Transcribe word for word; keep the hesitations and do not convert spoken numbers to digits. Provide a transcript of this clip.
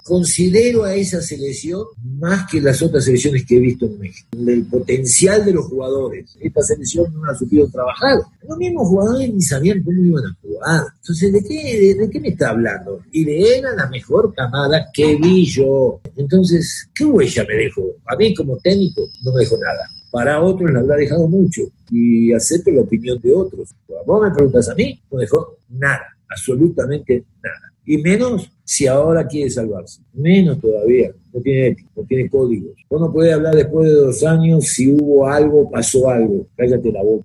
considero a esa selección más que las otras selecciones que he visto en México. El potencial de los jugadores. Esta selección no ha supido trabajar. Los mismos jugadores ni sabían cómo iban a jugar. Entonces, ¿de qué, de, de qué me está hablando? Y de era la mejor camada que vi yo. Entonces, ¿qué huella me dejó? A mí como técnico no me dejó nada. Para otros le habrá dejado mucho y acepto la opinión de otros. Vos me preguntas a mí, no dejó nada, absolutamente nada. Y menos si ahora quiere salvarse. Menos todavía. No tiene ética, no tiene códigos. Vos no podés hablar después de dos años si hubo algo, pasó algo. Cállate la boca.